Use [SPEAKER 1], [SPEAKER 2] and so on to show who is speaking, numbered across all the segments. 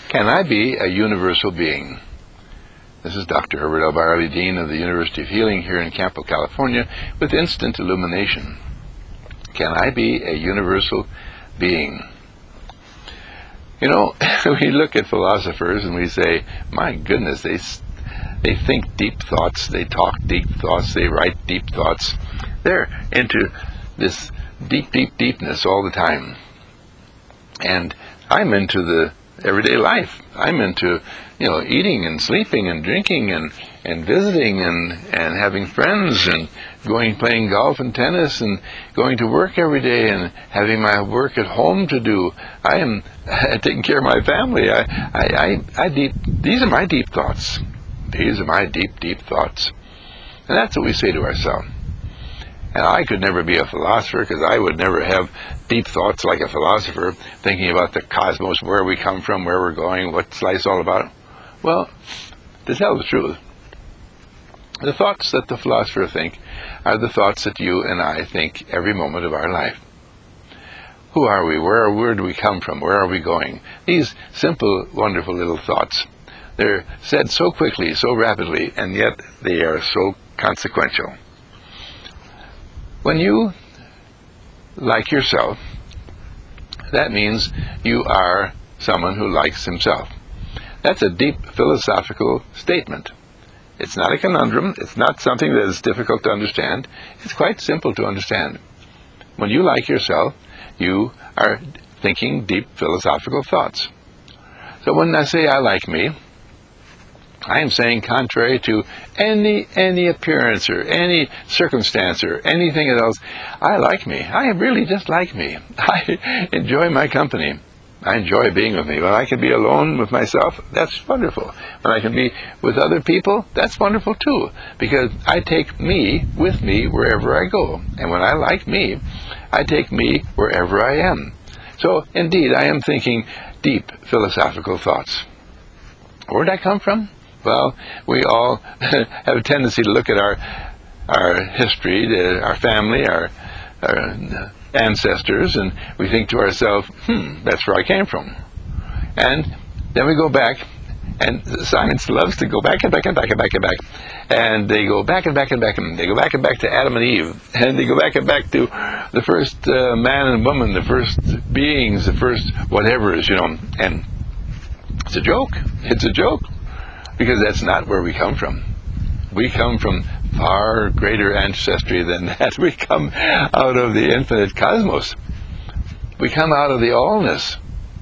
[SPEAKER 1] Can I be a universal being? This is Dr. Herbert L. Byerly, Dean of the University of Healing here in Campo, California, with instant illumination. Can I be a universal being? You know, we look at philosophers and we say, my goodness, they think deep thoughts, they talk deep thoughts, they write deep thoughts. They're into this deepness all the time. And I'm into the everyday life. I'm into, eating and sleeping and drinking and visiting and having friends and playing golf and tennis and going to work every day and having my work at home to do. I am taking care of my family. These are my deep thoughts. These are my deep thoughts. And that's what we say to ourselves. And I could never be a philosopher because I would never have deep thoughts like a philosopher, thinking about the cosmos, where we come from, where we're going, what's life all about. Well, to tell the truth, the thoughts that the philosopher think are the thoughts that you and I think every moment of our life. Who are we? Where do we come from? Where are we going? These simple, wonderful little thoughts. They're said so quickly, so rapidly, and yet they are so consequential. When you like yourself, that means you are someone who likes himself. That's a deep philosophical statement. It's not a conundrum. It's not something that is difficult to understand. It's quite simple to understand. When you like yourself, you are thinking deep philosophical thoughts. So when I say I like me, I am saying contrary to any appearance or any circumstance or anything else, I like me. I really just like me. I enjoy my company. I enjoy being with me. When I can be alone with myself, that's wonderful. When I can be with other people, that's wonderful too, because I take me with me wherever I go. And when I like me, I take me wherever I am. So, indeed, I am thinking deep philosophical thoughts. Where did I come from? Well, we all have a tendency to look at our history, our family, our ancestors, and we think to ourselves, that's where I came from. And then we go back, and science loves to go back and back and back and back and back. And they go back and back and back, and they go back and back to Adam and Eve, and they go back and back to the first man and woman, the first beings, the first whatever's, and it's a joke. It's a joke. Because that's not where we come from. We come from far greater ancestry than that. We come out of the infinite cosmos. We come out of the allness.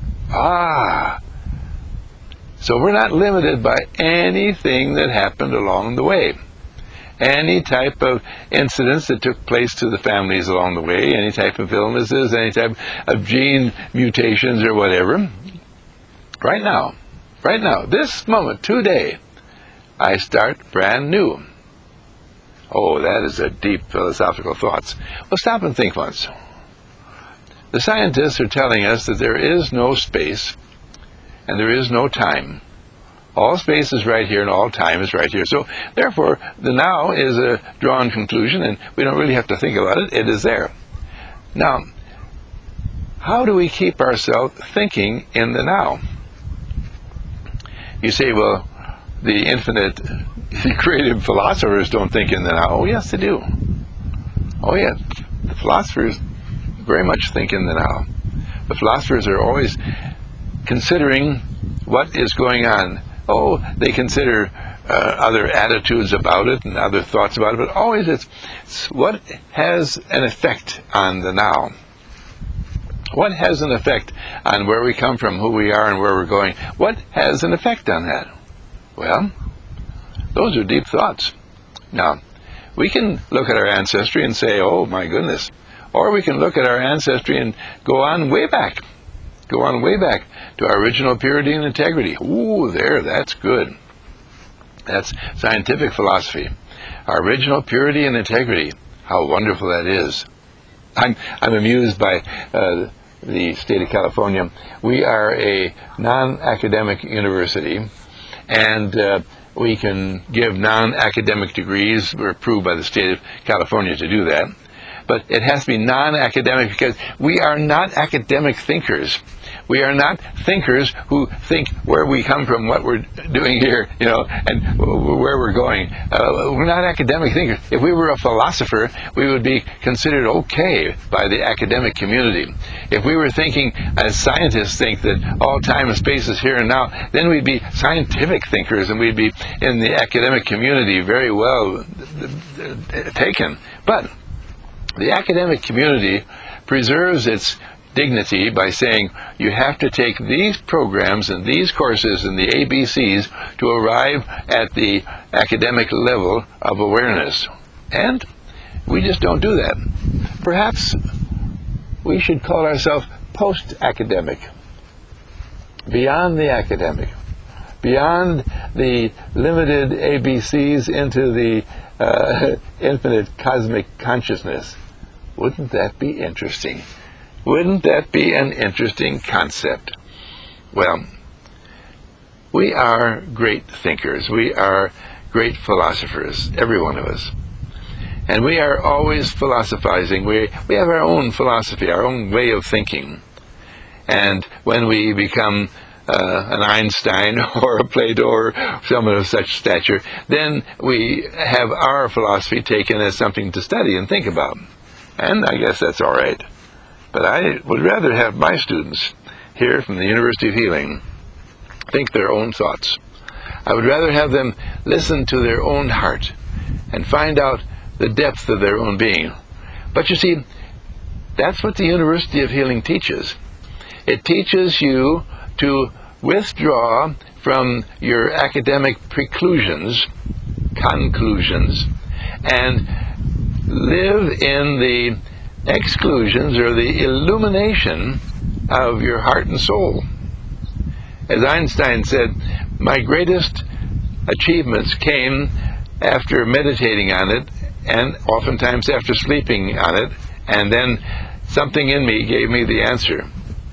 [SPEAKER 1] So we're not limited by anything that happened along the way. Any type of incidents that took place to the families along the way, any type of illnesses, any type of gene mutations or whatever. Right now, this moment, today, I start brand new. Oh, that is a deep philosophical thoughts. Well, stop and think once. The scientists are telling us that there is no space and there is no time. All space is right here and all time is right here. So, therefore, the now is a drawn conclusion and we don't really have to think about it. It is there. Now, how do we keep ourselves thinking in the now? You say, well, the infinite creative philosophers don't think in the now. Oh, yes, they do. Oh, yeah. The philosophers very much think in the now. The philosophers are always considering what is going on. Oh, they consider other attitudes about it and other thoughts about it, but always it's what has an effect on the now. What has an effect on where we come from, who we are, and where we're going? What has an effect on that? Well, those are deep thoughts. Now, we can look at our ancestry and say, oh, my goodness. Or we can look at our ancestry and go on way back. Go on way back to our original purity and integrity. Ooh, that's good. That's scientific philosophy. Our original purity and integrity. How wonderful that is. I'm amused by the state of California. We are a non-academic university, and we can give non-academic degrees. We're approved by the state of California to do that. but it has to be non-academic, because we are not academic thinkers. We are not thinkers who think where we come from, what we're doing here, and where we're going. We're not academic thinkers. If we were a philosopher, we would be considered okay by the academic community. If we were thinking as scientists think, that all time and space is here and now, then we'd be scientific thinkers, and we'd be in the academic community very well taken. But the academic community preserves its dignity by saying you have to take these programs and these courses and the ABCs to arrive at the academic level of awareness. And we just don't do that. Perhaps we should call ourselves post-academic, beyond the academic, beyond the limited ABCs into the infinite cosmic consciousness. Wouldn't that be interesting? Wouldn't that be an interesting concept? Well, we are great thinkers. We are great philosophers, every one of us. And we are always philosophizing. We have our own philosophy, our own way of thinking. And when we become an Einstein or a Plato or someone of such stature, then we have our philosophy taken as something to study and think about. And I guess that's all right. But I would rather have my students here from the University of Healing think their own thoughts. I would rather have them listen to their own heart and find out the depth of their own being. But you see, that's what the University of Healing teaches. It teaches you to withdraw from your academic conclusions, and live in the exclusions or the illumination of your heart and soul. As Einstein said, my greatest achievements came after meditating on it, and oftentimes after sleeping on it, and then something in me gave me the answer.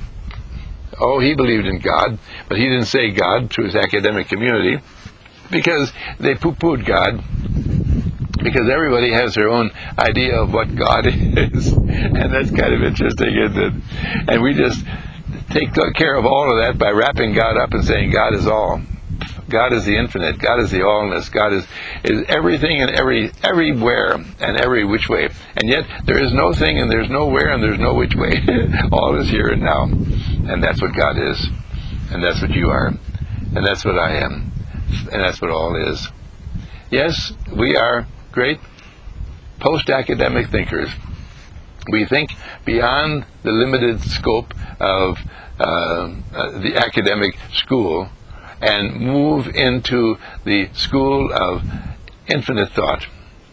[SPEAKER 1] Oh, he believed in God, but he didn't say God to his academic community, because they poo-pooed God, because everybody has their own idea of what God is. And that's kind of interesting, isn't it? And we just take care of all of that by wrapping God up and saying God is all. God is the infinite. God is the allness. God is everything and everywhere and every which way. And yet there is no thing and there's no where and there's no which way. All is here and now. And that's what God is. And that's what you are. And that's what I am. And that's what all is. Yes, we are great post-academic thinkers. We think beyond the limited scope of the academic school and move into the school of infinite thought.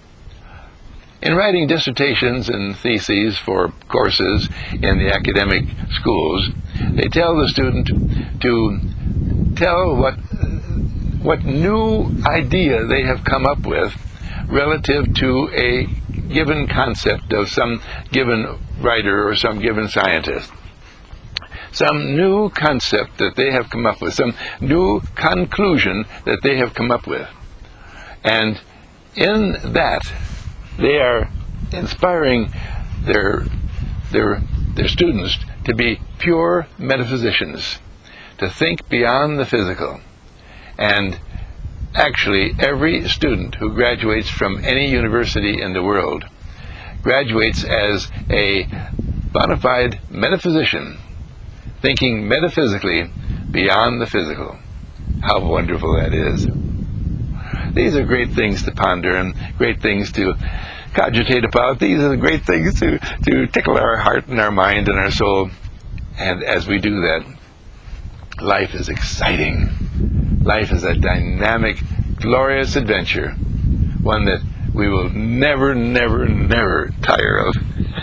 [SPEAKER 1] In writing dissertations and theses for courses in the academic schools, they tell the student to tell what new idea they have come up with relative to a given concept of some given writer or some given scientist. Some new concept that they have come up with, some new conclusion that they have come up with. And in that, they are inspiring their students to be pure metaphysicians, to think beyond the physical. And actually, every student who graduates from any university in the world graduates as a bona fide metaphysician, thinking metaphysically beyond the physical. How wonderful that is. These are great things to ponder and great things to cogitate about. These are the great things to tickle our heart and our mind and our soul. And as we do that, life is exciting. Life is a dynamic, glorious adventure, one that we will never, never, never tire of.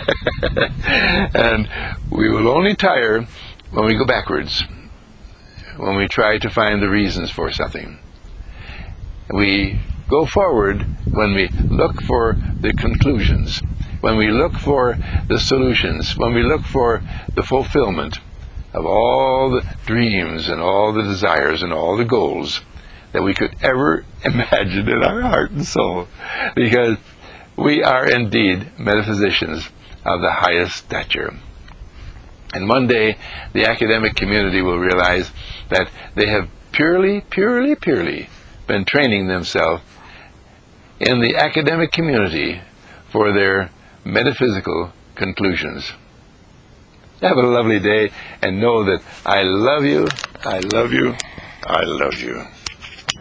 [SPEAKER 1] And we will only tire when we go backwards, when we try to find the reasons for something. We go forward when we look for the conclusions, when we look for the solutions, when we look for the fulfillment of all the dreams and all the desires and all the goals that we could ever imagine in our heart and soul. Because We are indeed metaphysicians of the highest stature. And one day, the academic community will realize that they have purely been training themselves in the academic community for their metaphysical conclusions. Have a lovely day, and know that I love you, I love you, I love you.